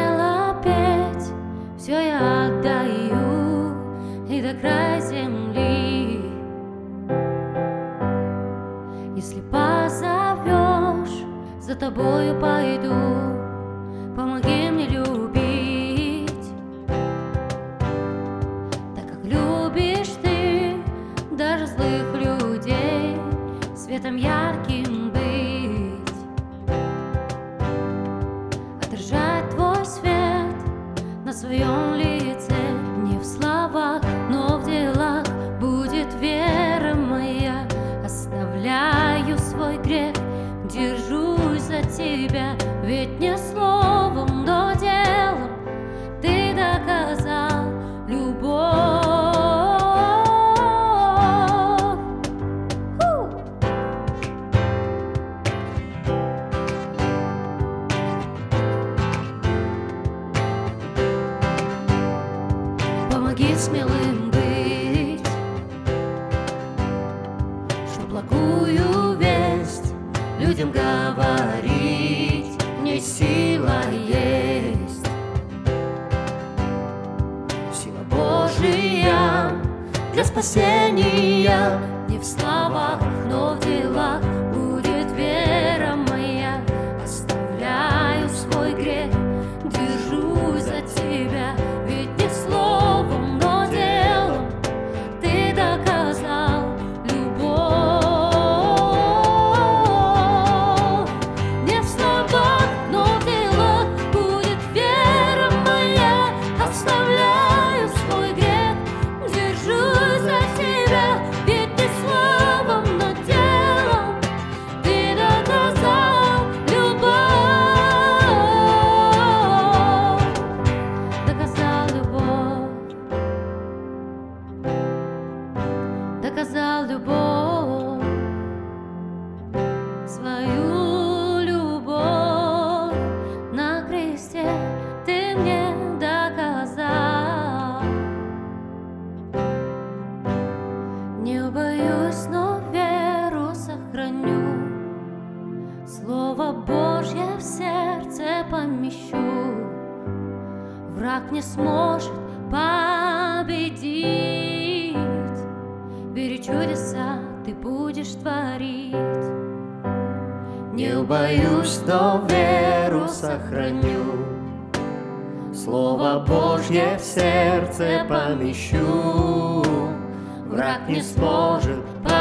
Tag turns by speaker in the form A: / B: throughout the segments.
A: смело петь, все я отдаю и до края земли. Если позовешь, за тобою пойду, помоги мне любить, так как любишь ты даже злых людей, светом ярким быть, отражать твой свет на своем лице, не в словах, но в делах будет вера моя. Оставляю свой грех, держусь за тебя, ведь не словом, но делом ты доказал любовь. Помоги смелым быть, что благую весть людям говорить не сила есть. Сила Божия для спасения не в словах, но в делах будет вера моя. Оставляю свой грех, держусь за тебя, ведь не словом, но делом ты доказал любовь. Не в словах, но в делах будет вера моя. Оставляю свой грех, держусь за тебя, ведь не словом, но делом ты доказал любовь. Доказал любовь, доказал любовь, свою любовь на кресте ты мне доказал. Не убоюсь, но веру сохраню, Слово Божье в сердце помещу. Враг не сможет победить, верю, чудеса ты будешь творить.
B: Не убоюсь, но веру сохраню, Слово Божье в сердце помещу. Враг не сможет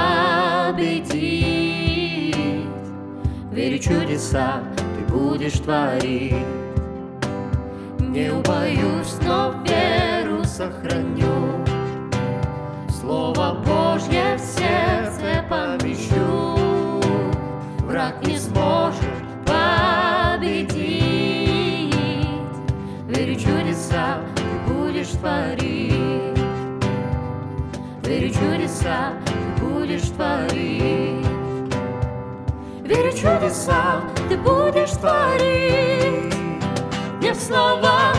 B: победить, верю, чудеса ты будешь творить. Не убоюсь, но веру сохраню, Слово Божье в сердце помещу. Враг не сможет победить, верю, чудеса ты будешь творить. Верю, чудеса ты будешь творить. Верю, чудеса ты будешь творить. Не в словах,